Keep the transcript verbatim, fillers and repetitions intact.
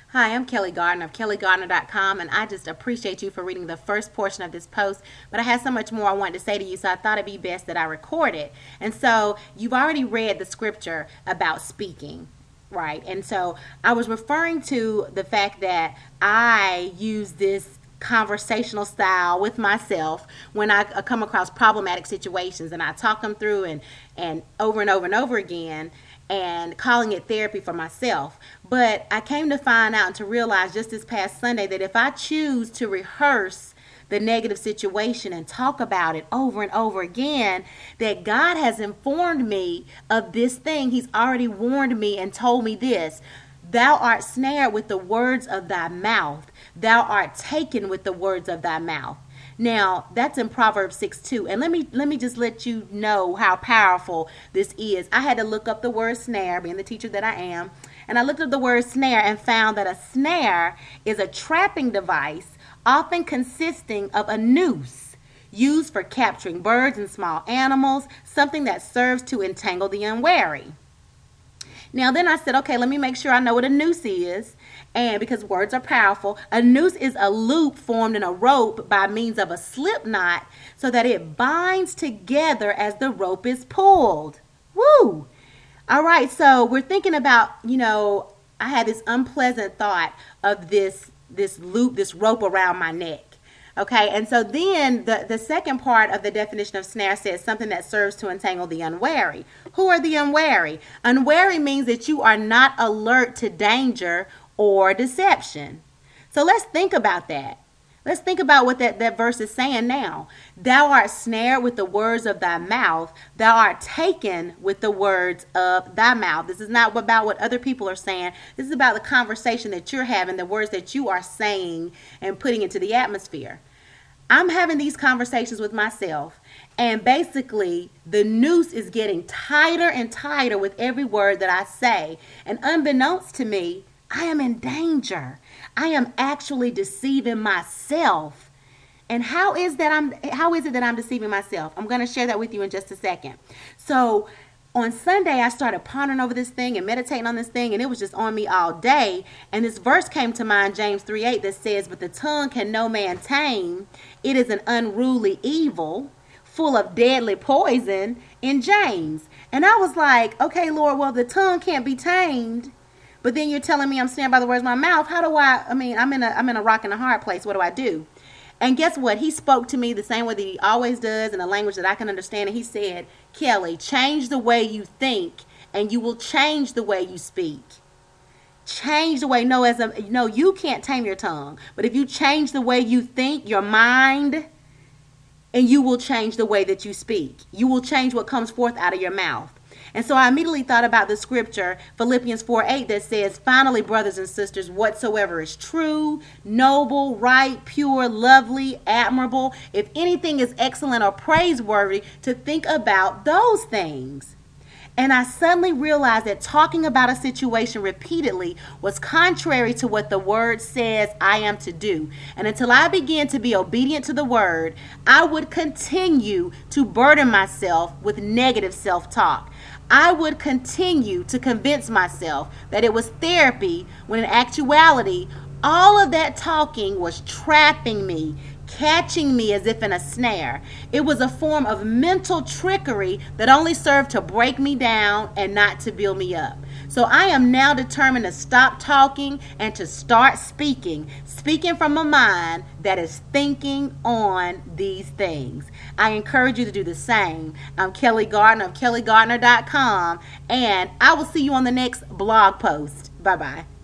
Hi, I'm Kelly Gardner of Kelly Gardner dot com, and I just appreciate you for reading the first portion of this post. But I had so much more I wanted to say to you, so I thought it'd be best that I record it. And so you've already read the scripture about speaking, right? And so I was referring to the fact that I use this conversational style with myself when I come across problematic situations, and I talk them through and and over and over and over again, and calling it therapy for myself. But I came to find out and to realize just this past Sunday that if I choose to rehearse the negative situation and talk about it over and over again, that God has informed me of this thing. He's already warned me and told me this: thou art snared with the words of thy mouth. Thou art taken with the words of thy mouth. Now, that's in Proverbs six two. And let me let me just let you know how powerful this is. I had to look up the word snare, being the teacher that I am. And I looked up the word snare and found that a snare is a trapping device, often consisting of a noose used for capturing birds and small animals, something that serves to entangle the unwary. Now, then I said, okay, let me make sure I know what a noose is. And because words are powerful, a noose is a loop formed in a rope by means of a slip knot so that it binds together as the rope is pulled. Woo! All right, so we're thinking about, you know, I had this unpleasant thought of this, this loop, this rope around my neck. Okay, and so then the, the second part of the definition of snare says something that serves to entangle the unwary. Who are the unwary? Unwary means that you are not alert to danger or deception. So let's think about that. Let's think about what that, that verse is saying now. Thou art snared with the words of thy mouth. Thou art taken with the words of thy mouth. This is not about what other people are saying. This is about the conversation that you're having, the words that you are saying and putting into the atmosphere. I'm having these conversations with myself, and basically the noose is getting tighter and tighter with every word that I say. And unbeknownst to me, I am in danger. I am actually deceiving myself. And how is that I'm how is it that I'm deceiving myself? I'm going to share that with you in just a second. So on Sunday, I started pondering over this thing and meditating on this thing, and it was just on me all day. And this verse came to mind, James three eight, that says, but the tongue can no man tame. It is an unruly evil, full of deadly poison, in James. And I was like, okay, Lord, well, the tongue can't be tamed. But then you're telling me I'm standing by the words of my mouth. How do I, I mean, I'm in a, I'm in a rock and a hard place. What do I do? And guess what? He spoke to me the same way that he always does, in a language that I can understand. And he said, Kelly, change the way you think, and you will change the way you speak. Change the way, no, as a, no, you can't tame your tongue. But if you change the way you think, your mind, and you will change the way that you speak. You will change what comes forth out of your mouth. And so I immediately thought about the scripture, Philippians four eight, that says, finally, brothers and sisters, whatsoever is true, noble, right, pure, lovely, admirable, if anything is excellent or praiseworthy, to think about those things. And I suddenly realized that talking about a situation repeatedly was contrary to what the word says I am to do. And until I began to be obedient to the word, I would continue to burden myself with negative self-talk. I would continue to convince myself that it was therapy, when in actuality, all of that talking was trapping me, catching me as if in a snare. It was a form of mental trickery that only served to break me down and not to build me up. So I am now determined to stop talking and to start speaking, speaking from a mind that is thinking on these things. I encourage you to do the same. I'm Kelly Gardner of Kelly Gardner dot com, and I will see you on the next blog post. Bye-bye.